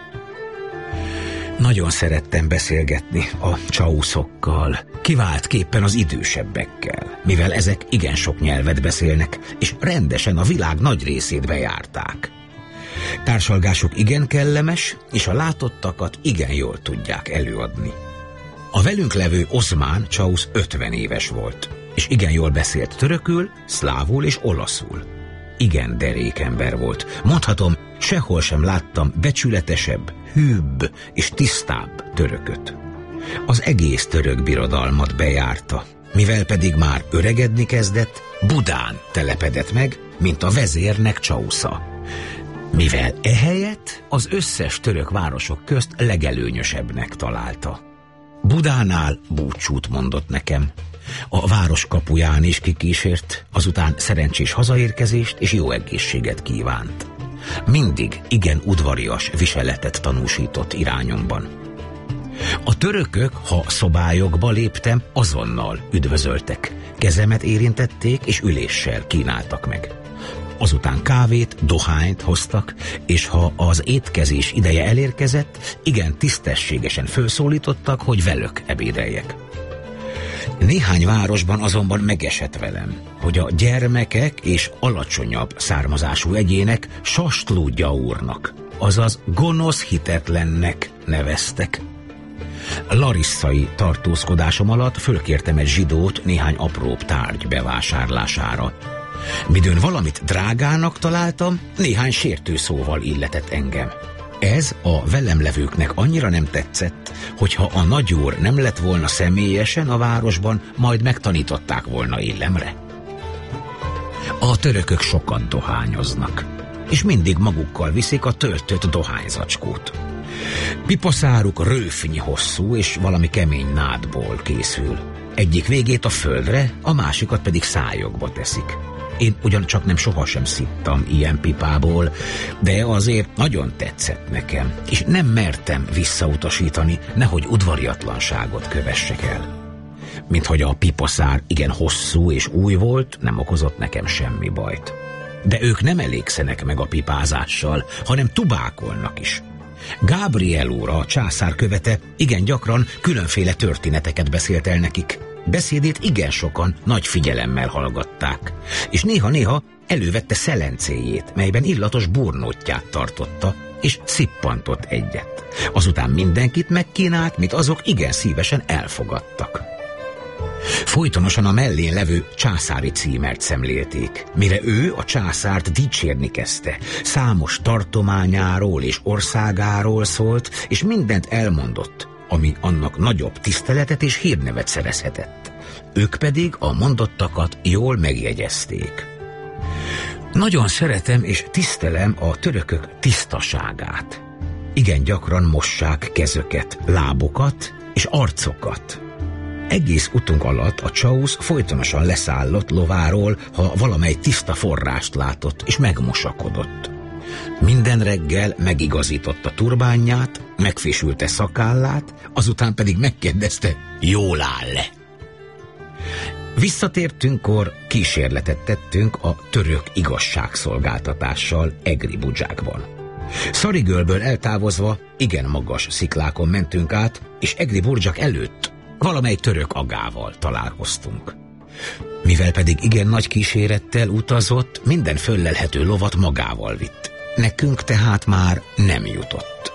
Nagyon szerettem beszélgetni a csauszokkal, kiváltképpen az idősebbekkel, mivel ezek igen sok nyelvet beszélnek, és rendesen a világ nagy részét bejárták. Társalgásuk igen kellemes, és a látottakat igen jól tudják előadni. A velünk levő Osman Csausz ötven éves volt, és igen jól beszélt törökül, szlávul és olaszul. Igen derék ember volt. Mondhatom, sehol sem láttam becsületesebb, hűbb és tisztább törököt. Az egész török birodalmat bejárta, mivel pedig már öregedni kezdett, Budán telepedett meg, mint a vezérnek Csausza. Mivel ehelyett az összes török városok közt legelőnyösebbnek találta. Budánál búcsút mondott nekem. A város kapuján is kikísért, azután szerencsés hazaérkezést és jó egészséget kívánt. Mindig igen udvarias viseletet tanúsított irányomban. A törökök, ha szobályokba léptem, azonnal üdvözöltek. Kezemet érintették és üléssel kínáltak meg. Azután kávét, dohányt hoztak, és ha az étkezés ideje elérkezett, igen tisztességesen felszólítottak, hogy velük ebédeljek. Néhány városban azonban megesett velem, hogy a gyermekek és alacsonyabb származású egyének sastlúdja úrnak, azaz gonosz hitetlennek neveztek. Larisszai tartózkodásom alatt fölkértem egy zsidót néhány apróbb tárgy bevásárlására. Midőn valamit drágának találtam, néhány sértő szóval illetett engem. Ez a velem levőknek annyira nem tetszett, hogyha a nagyúr nem lett volna személyesen a városban, majd megtanították volna illemre. A törökök sokat dohányoznak, és mindig magukkal viszik a töltött dohányzacskót. Pipaszáruk rőfnyi hosszú, és valami kemény nádból készül. Egyik végét a földre, a másikat pedig szájokba teszik. Én ugyancsak nem sohasem szittam ilyen pipából, de azért nagyon tetszett nekem, és nem mertem visszautasítani, nehogy udvariatlanságot kövessek el. Minthogy a pipaszár igen hosszú és új volt, nem okozott nekem semmi bajt. De ők nem elégszenek meg a pipázással, hanem tubákolnak is. Gabriel úr, a császár követe, igen gyakran különféle történeteket beszélt el nekik. Beszédét igen sokan nagy figyelemmel hallgatták, és néha-néha elővette szelencéjét, melyben illatos burnótját tartotta, és szippantott egyet. Azután mindenkit megkínált, mit azok igen szívesen elfogadtak. Folytonosan a mellén levő császári címert szemlélték, mire ő a császárt dicsérni kezdte. Számos tartományáról és országáról szólt, és mindent elmondott, ami annak nagyobb tiszteletet és hírnevet szerezhetett. Ők pedig a mondottakat jól megjegyezték. Nagyon szeretem és tisztelem a törökök tisztaságát. Igen gyakran mossák kezöket, lábokat és arcokat. Egész utunk alatt a Csausz folytonosan leszállott lováról, ha valamely tiszta forrást látott, és megmosakodott. Minden reggel megigazította turbánját, megfésülte szakállát, azután pedig megkérdezte, jól áll-e? Visszatértünkkor kísérletet tettünk a török igazságszolgáltatással Egri Budzsákban. Szarigölből eltávozva igen magas sziklákon mentünk át, és Egri Budzsák előtt valamely török agával találkoztunk. Mivel pedig igen nagy kísérettel utazott, minden föllelhető lovat magával vitt. Nekünk tehát már nem jutott.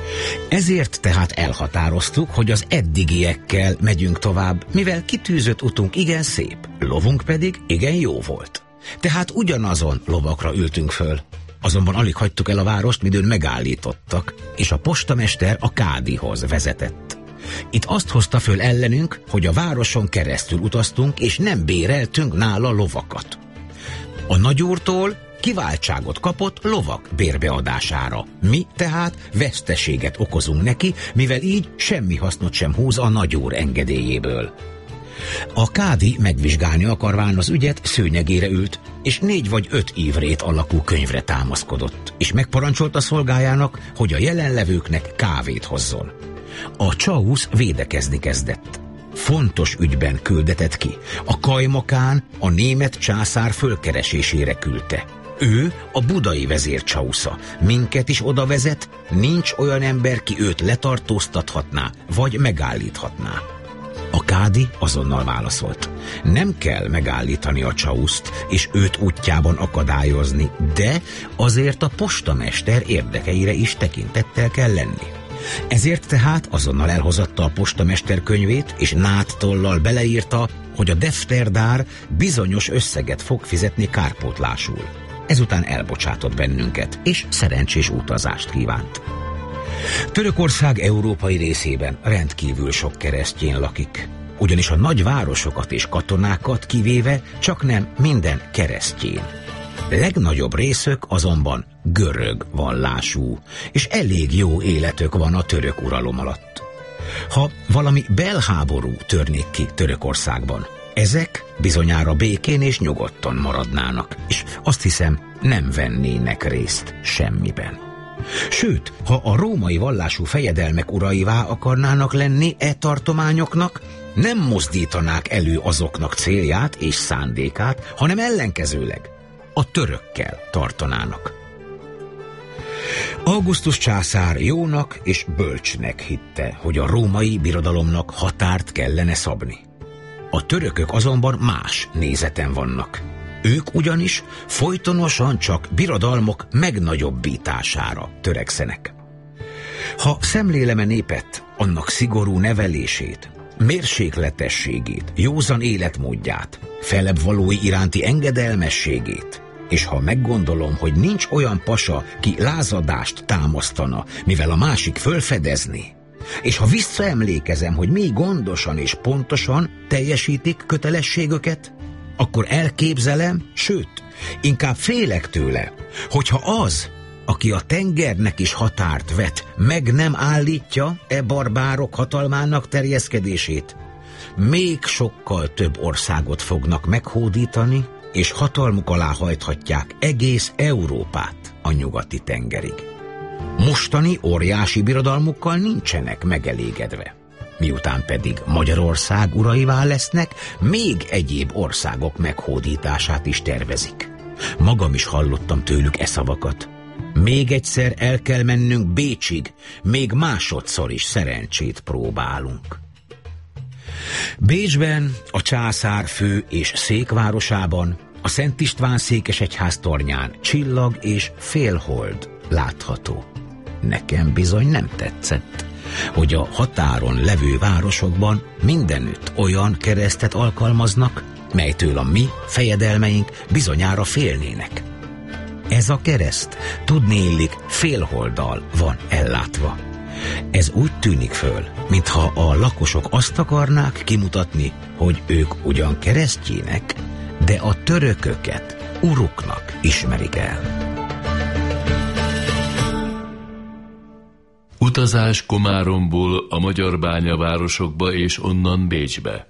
Ezért tehát elhatároztuk, hogy az eddigiekkel megyünk tovább, mivel kitűzött utunk igen szép, lovunk pedig igen jó volt. Tehát ugyanazon lovakra ültünk föl. Azonban alig hagytuk el a várost, midőn megállítottak, és a postamester a kádihoz vezetett. Itt azt hozta föl ellenünk, hogy a városon keresztül utaztunk, és nem béreltünk nála lovakat. A nagyúrtól kiváltságot kapott lovak bérbeadására. Mi tehát veszteséget okozunk neki, mivel így semmi hasznot sem húz a nagyúr engedélyéből. A kádi megvizsgálni akarván az ügyet szőnyegére ült, és négy vagy öt ívrét alakú könyvre támaszkodott, és megparancsolta szolgájának, hogy a jelenlevőknek kávét hozzon. A Csausz védekezni kezdett. Fontos ügyben küldetett ki. A Kajmakán a német császár fölkeresésére küldte. Ő a budai vezér Csausza. Minket is oda vezet, nincs olyan ember, ki őt letartóztathatná, vagy megállíthatná. A kádi azonnal válaszolt. Nem kell megállítani a Csauszt, és őt útjában akadályozni, de azért a postamester érdekeire is tekintettel kell lenni. Ezért tehát azonnal elhozatta a postamester könyvét, és náttollal beleírta, hogy a defterdár bizonyos összeget fog fizetni kárpótlásul. Ezután elbocsátott bennünket, és szerencsés utazást kívánt. Törökország európai részében rendkívül sok keresztény lakik, ugyanis a nagy városokat és katonákat kivéve csak nem minden keresztény. Legnagyobb részük azonban görög vallású, és elég jó életük van a török uralom alatt. Ha valami belháború törnék ki Törökországban, ezek bizonyára békén és nyugodtan maradnának, és azt hiszem, nem vennének részt semmiben. Sőt, ha a római vallású fejedelmek uraivá akarnának lenni e tartományoknak, nem mozdítanák elő azoknak célját és szándékát, hanem ellenkezőleg a törökkel tartanának. Augustus császár jónak és bölcsnek hitte, hogy a római birodalomnak határt kellene szabni. A törökök azonban más nézeten vannak. Ők ugyanis folytonosan csak birodalmok megnagyobbítására törekszenek. Ha szemlélem a népet, annak szigorú nevelését, mérsékletességét, józan életmódját, felebb valói iránti engedelmességét, és ha meggondolom, hogy nincs olyan pasa, ki lázadást támasztana, mivel a másik fölfedezni, és ha visszaemlékezem, hogy mi gondosan és pontosan teljesítik kötelességüket, akkor elképzelem, sőt, inkább félek tőle, hogyha az, aki a tengernek is határt vet, meg nem állítja e barbárok hatalmának terjeszkedését, még sokkal több országot fognak meghódítani, és hatalmuk alá hajthatják egész Európát a nyugati tengerig. Mostani óriási birodalmukkal nincsenek megelégedve. Miután pedig Magyarország uraivá lesznek, még egyéb országok meghódítását is tervezik. Magam is hallottam tőlük e szavakat. Még egyszer el kell mennünk Bécsig, még másodszor is szerencsét próbálunk. Bécsben, a császár fő és székvárosában, a Szent István székesegyház tornyán csillag és félhold látható. Nekem bizony nem tetszett, hogy a határon levő városokban mindenütt olyan keresztet alkalmaznak, melytől a mi fejedelmeink bizonyára félnének. Ez a kereszt tudnéillik félholddal van ellátva. Ez úgy tűnik föl, mintha a lakosok azt akarnák kimutatni, hogy ők ugyan keresztjének, de a törököket uruknak ismerik el. Utazás Komáromból a magyar bányavárosokba és onnan Bécsbe.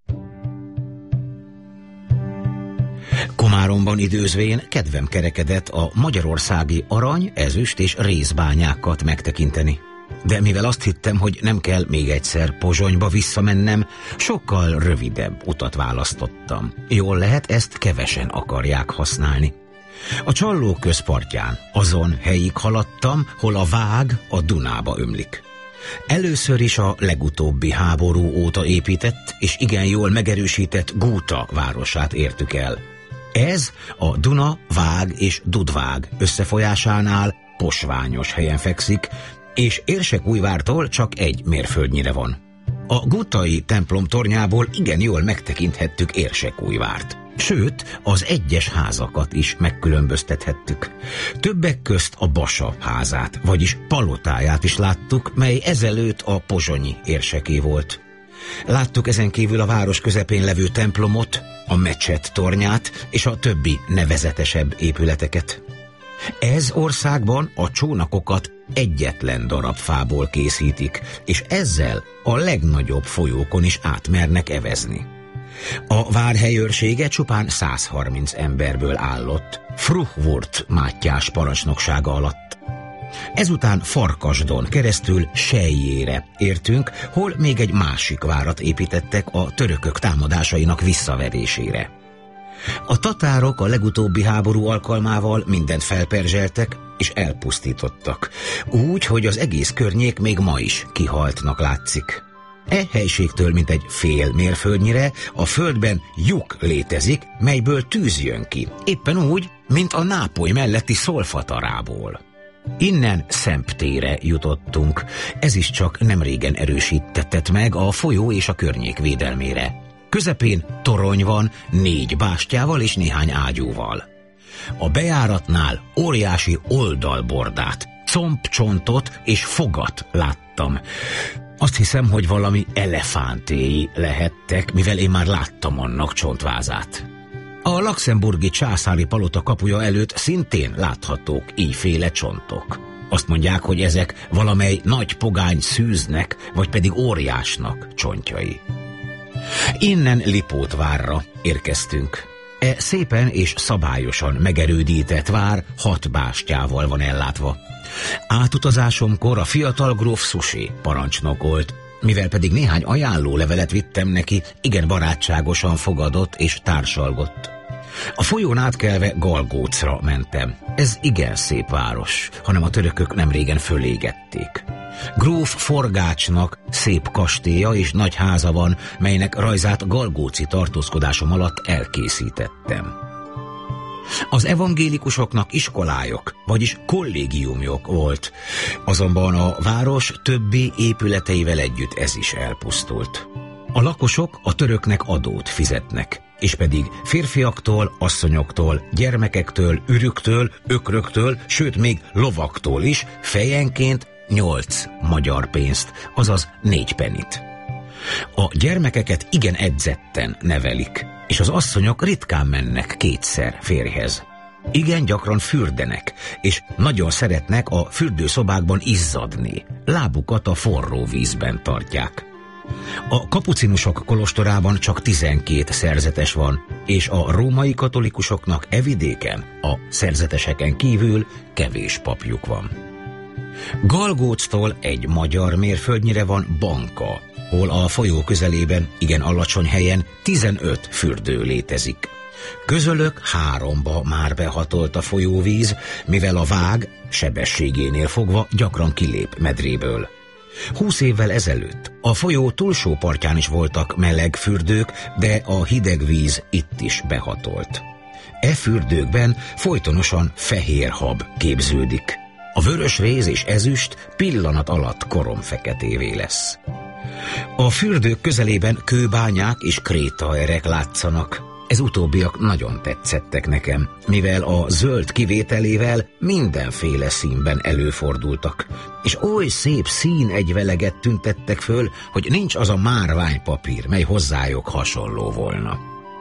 Komáromban időzvén kedvem kerekedett a magyarországi arany, ezüst és rézbányákat megtekinteni. De mivel azt hittem, hogy nem kell még egyszer Pozsonyba visszamennem, sokkal rövidebb utat választottam. Jól lehet, ezt kevesen akarják használni. A Csalló közpartján azon helyig haladtam, hol a Vág a Dunába ömlik. Először is a legutóbbi háború óta épített és igen jól megerősített Gúta városát értük el. Ez a Duna, Vág és Dudvág összefolyásánál posványos helyen fekszik, és Érsekújvártól csak egy mérföldnyire van. A gutai templom tornyából igen jól megtekinthettük Érsekújvárt. Sőt, az egyes házakat is megkülönböztethettük. Többek közt a Basa házát, vagyis palotáját is láttuk, mely ezelőtt a pozsonyi érseké volt. Láttuk ezen kívül a város közepén levő templomot, a mecset tornyát és a többi nevezetesebb épületeket. Ez országban a csónakokat egyetlen darab fából készítik, és ezzel a legnagyobb folyókon is átmernek evezni. A vár helyőrsége csupán száz harminc emberből állott, Fruhwurt Mátyás parancsnoksága alatt. Ezután Farkasdon keresztül Selyére értünk, hol még egy másik várat építettek a törökök támadásainak visszaverésére. A tatárok a legutóbbi háború alkalmával mindent felperzseltek és elpusztítottak, úgy, hogy az egész környék még ma is kihaltnak látszik. E helységtől mintegy fél mérföldnyire a földben lyuk létezik, melyből tűz jön ki, éppen úgy, mint a Nápoly melletti Szolfatarából. Innen Szemptére jutottunk, ez is csak nemrégen erősítetett meg a folyó és a környék védelmére. Közepén torony van, négy bástyával és néhány ágyúval. A bejáratnál óriási oldalbordát, combcsontot és fogat láttam. Azt hiszem, hogy valami elefántéi lehettek, mivel én már láttam annak csontvázát. A luxemburgi császári palota kapuja előtt szintén láthatók íjféle csontok. Azt mondják, hogy ezek valamely nagy pogány szűznek, vagy pedig óriásnak csontjai. Innen Lipótvárra érkeztünk. E szépen és szabályosan megerődített vár hat bástyával van ellátva. Átutazásomkor a fiatal gróf Susi parancsnokolt, mivel pedig néhány ajánlólevelet vittem neki, igen barátságosan fogadott és társalgott. A folyón átkelve Galgócra mentem. Ez igen szép város, hanem a törökök nemrégen fölégették. Gróf Forgácsnak szép kastélya és nagy háza van, melynek rajzát galgóci tartózkodásom alatt elkészítettem. Az evangélikusoknak iskolájuk, vagyis kollégiumjuk volt, azonban a város többi épületeivel együtt ez is elpusztult. A lakosok a töröknek adót fizetnek, és pedig férfiaktól, asszonyoktól, gyermekektől, ürüktől, ökröktől, sőt még lovaktól is fejenként nyolc magyar pénzt, azaz négy penit. A gyermekeket igen edzetten nevelik, és az asszonyok ritkán mennek kétszer férjhez. Igen gyakran fürdenek, és nagyon szeretnek a fürdőszobákban izzadni, lábukat a forró vízben tartják. A kapucinusok kolostorában csak tizenkét szerzetes van, és a római katolikusoknak e vidéken, a szerzeteseken kívül kevés papjuk van. Galgóctól egy magyar mérföldnyire van Banka, hol a folyó közelében, igen alacsony helyen tizenöt fürdő létezik. Közülük háromba már behatolt a folyóvíz, mivel a vág sebességénél fogva gyakran kilép medréből. Húsz évvel ezelőtt a folyó túlsó partján is voltak meleg fürdők, de a hideg víz itt is behatolt. E fürdőkben folytonosan fehér hab képződik. A vörös réz és ezüst pillanat alatt koromfeketévé lesz. A fürdők közelében kőbányák és krétaerek látszanak. Ez utóbbiak nagyon tetszettek nekem, mivel a zöld kivételével mindenféle színben előfordultak, és oly szép szín egyveleget tüntettek föl, hogy nincs az a márványpapír, mely hozzájuk hasonló volna.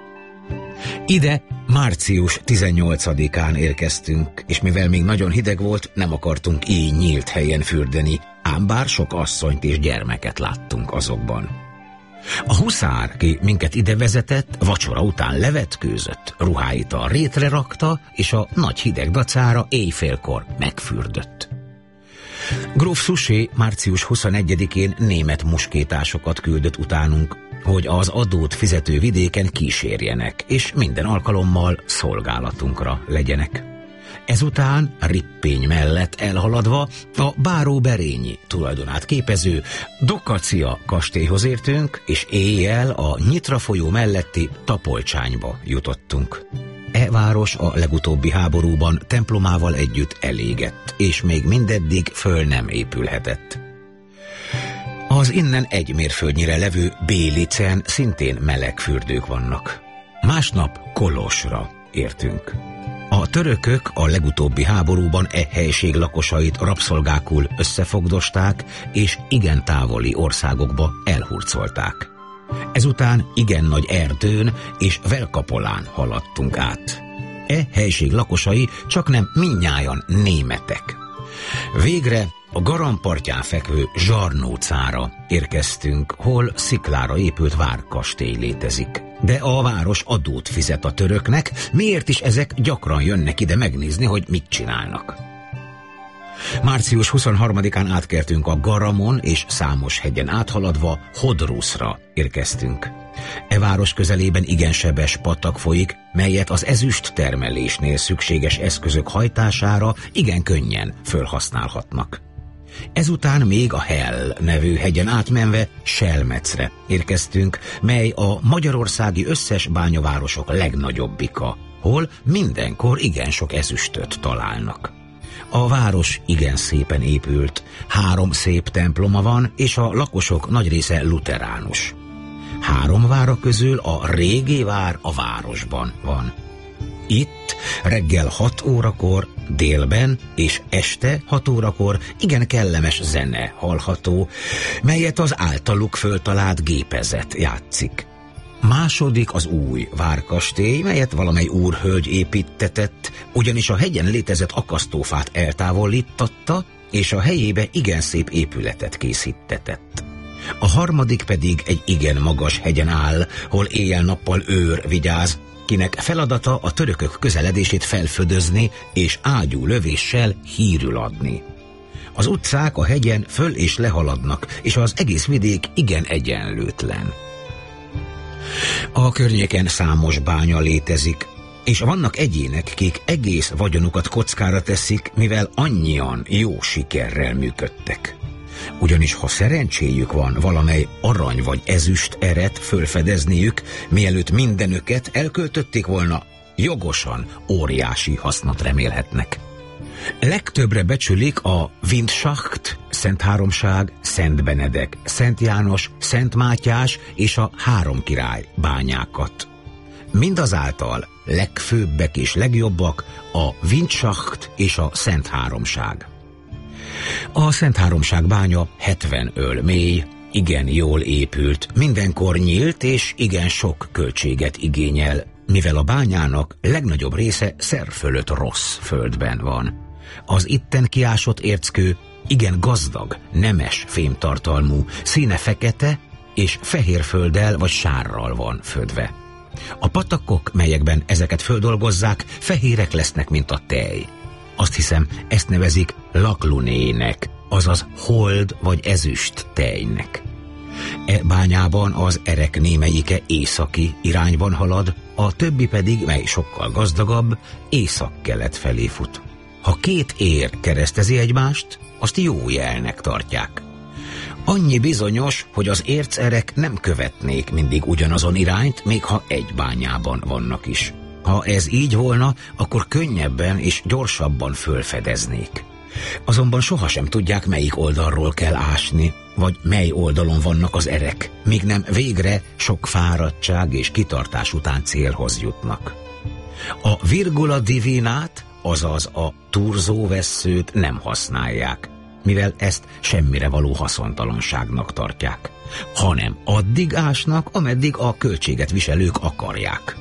Ide március tizennyolcadikán érkeztünk, és mivel még nagyon hideg volt, nem akartunk így nyílt helyen fürdeni, ám bár sok asszonyt és gyermeket láttunk azokban. A huszár, ki minket ide vezetett, vacsora után levetkőzött, ruháit a rétre rakta, és a nagy hideg dacára éjfélkor megfürdött. Gróf Suchet március huszonegyedikén német muskétásokat küldött utánunk, hogy az adót fizető vidéken kísérjenek, és minden alkalommal szolgálatunkra legyenek. Ezután Rippény mellett elhaladva a Báró-Berényi tulajdonát képező Dokacia kastélyhoz értünk, és éjjel a Nyitra folyó melletti Tapolcsányba jutottunk. E város a legutóbbi háborúban templomával együtt elégett, és még mindeddig föl nem épülhetett. Az innen egy mérföldnyire levő Bélicen szintén meleg fürdők vannak. Másnap Kolosra értünk. A törökök a legutóbbi háborúban e helység lakosait rabszolgákul összefogdosták, és igen távoli országokba elhurcolták. Ezután igen nagy erdőn és Velkapolán haladtunk át. E helység lakosai csaknem mindnyájan németek. Végre a Garam partján fekvő Zsarnócára érkeztünk, hol sziklára épült várkastély létezik. De a város adót fizet a töröknek, miért is ezek gyakran jönnek ide megnézni, hogy mit csinálnak. március huszonharmadikán átkertünk a Garamon, és számos hegyen áthaladva Hodruszra érkeztünk. E város közelében igen sebes patak folyik, melyet az ezüst termelésnél szükséges eszközök hajtására igen könnyen fölhasználhatnak. Ezután még a Hell nevű hegyen átmenve Selmecre érkeztünk, mely a magyarországi összes bányavárosok legnagyobbika, hol mindenkor igen sok ezüstöt találnak. A város igen szépen épült, három szép temploma van, és a lakosok nagy része luteránus. Három vára közül a régi vár a városban van. Itt reggel hat órakor, délben és este hat órakor igen kellemes zene hallható, melyet az általuk föltalált gépezet játszik. Második az új várkastély, melyet valamely úrhölgy építtetett, ugyanis a hegyen létezett akasztófát eltávolítatta, és a helyébe igen szép épületet készítetett. A harmadik pedig egy igen magas hegyen áll, hol éjjel-nappal őr vigyáz, kinek feladata a törökök közeledését felfödözni és ágyú lövéssel hírül adni. Az utcák a hegyen föl és lehaladnak, és az egész vidék igen egyenlőtlen. A környéken számos bánya létezik, és vannak egyének, kik egész vagyonukat kockára teszik, mivel annyian jó sikerrel működtek. Ugyanis ha szerencséjük van valamely arany vagy ezüst eret fölfedezniük, mielőtt mindenüket elköltötték volna, jogosan óriási hasznot remélhetnek. Legtöbbre becsülik a Windschacht, Szent Háromság, Szent Benedek, Szent János, Szent Mátyás és a Három Király bányákat. Mindazáltal legfőbbek és legjobbak a Windschacht és a Szent Háromság. A Szent Háromság bánya hetven öl mély, igen jól épült, mindenkor nyílt és igen sok költséget igényel, mivel a bányának legnagyobb része szer fölött rossz földben van. Az itten kiásott érckő igen gazdag, nemes fémtartalmú, színe fekete, és fehér földdel vagy sárral van födve. A patakok, melyekben ezeket földolgozzák, fehérek lesznek, mint a tej. Azt hiszem, ezt nevezik laklunének, azaz hold vagy ezüst tejnek. E bányában az erek némelyike északi irányban halad, a többi pedig, mely sokkal gazdagabb, észak-kelet felé fut. Ha két ér keresztezi egymást, azt jó jelnek tartják. Annyi bizonyos, hogy az ércerek nem követnék mindig ugyanazon irányt, még ha egy bányában vannak is. Ha ez így volna, akkor könnyebben és gyorsabban fölfedeznék. Azonban sohasem tudják, melyik oldalról kell ásni, vagy mely oldalon vannak az erek, míg nem végre sok fáradtság és kitartás után célhoz jutnak. A virgula divinát, azaz a turzóvesszőt nem használják, mivel ezt semmire való haszontalanságnak tartják, hanem addig ásnak, ameddig a költséget viselők akarják.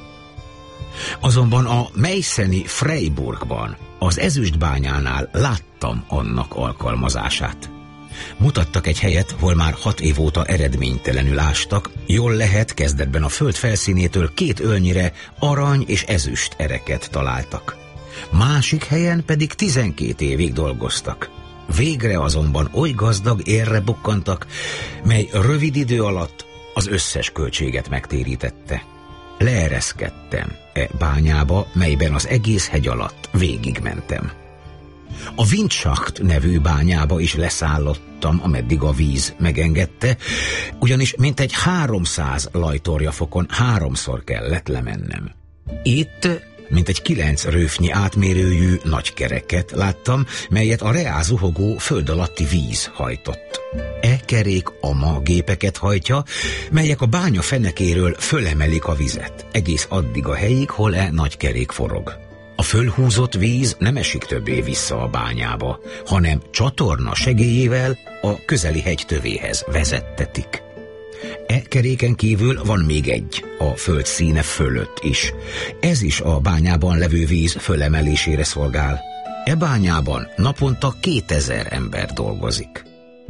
Azonban a Meiszeni Freiburgban, az ezüstbányánál láttam annak alkalmazását. Mutattak egy helyet, hol már hat év óta eredménytelenül ástak, jól lehet, kezdetben a föld felszínétől két ölnyire arany és ezüst ereket találtak. Másik helyen pedig tizenkét évig dolgoztak. Végre azonban oly gazdag érre bukkantak, mely rövid idő alatt az összes költséget megtérítette. Leereszkedtem e bányába, melyben az egész hegy alatt végigmentem. A Windschacht nevű bányába is leszállottam, ameddig a víz megengedte, ugyanis mintegy háromszáz lajtorjafokon háromszor kellett lemennem. Itt mintegy kilenc röfnyi átmérőjű nagy kereket láttam, melyet a reá zuhogó föld alatti víz hajtott. E kerék ama gépeket hajtja, melyek a bánya fenekéről fölemelik a vizet, egész addig a helyig, hol e nagy kerék forog. A fölhúzott víz nem esik többé vissza a bányába, hanem csatorna segélyével a közeli hegy tövéhez vezettetik. E keréken kívül van még egy, a föld színe fölött is. Ez is a bányában levő víz fölemelésére szolgál. E bányában naponta kétezer ember dolgozik.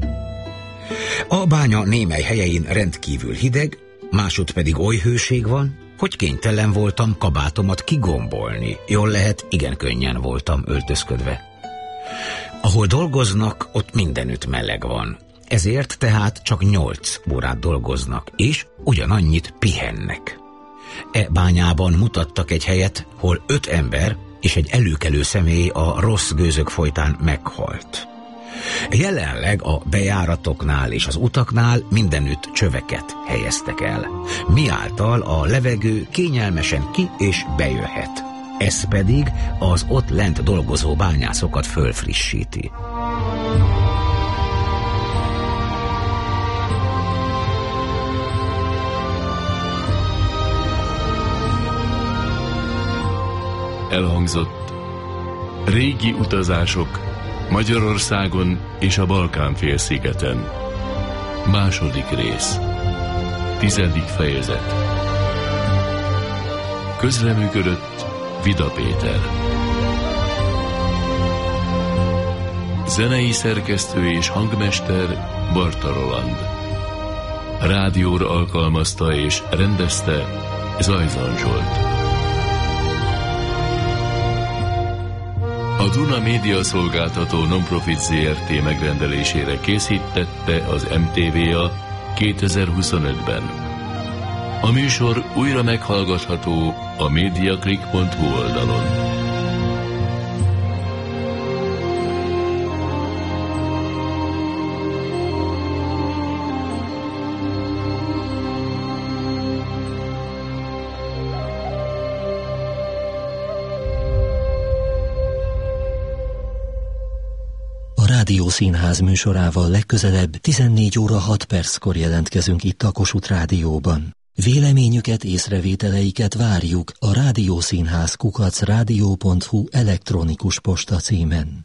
A bánya némely helyein rendkívül hideg, másod pedig oly hőség van, hogy kénytelen voltam kabátomat kigombolni. Jól lehet, igen könnyen voltam öltözködve. Ahol dolgoznak, ott mindenütt meleg van. Ezért tehát csak nyolc órát dolgoznak, és ugyanannyit pihennek. E bányában mutattak egy helyet, hol öt ember és egy előkelő személy a rossz gőzök folytán meghalt. Jelenleg a bejáratoknál és az utaknál mindenütt csöveket helyeztek el, miáltal a levegő kényelmesen ki és bejöhet. Ez pedig az ott lent dolgozó bányászokat fölfrissíti. Elhangzott régi utazások Magyarországon és a Balkán-félszigeten. Második rész. Tizedik fejezet. Közreműködött Vida Péter. Zenei szerkesztő és hangmester Barta Roland. Rádióra alkalmazta és rendezte Zajzan Zsolt. A Duna Média Szolgáltató Nonprofit zé er té megrendelésére készítette az em té vé á kétezer-huszonötben. A műsor újra meghallgatható a mediaclick pont hu oldalon. Rádiószínház műsorával legközelebb tizennégy óra hat perckor jelentkezünk itt a Kossuth Rádióban. Véleményüket, észrevételeiket várjuk a rádiószínház kukac rádió pont hu elektronikus posta címen.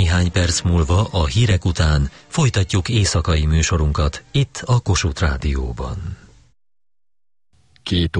Néhány perc múlva a hírek után folytatjuk éjszakai műsorunkat itt a Kossuth Rádióban. Két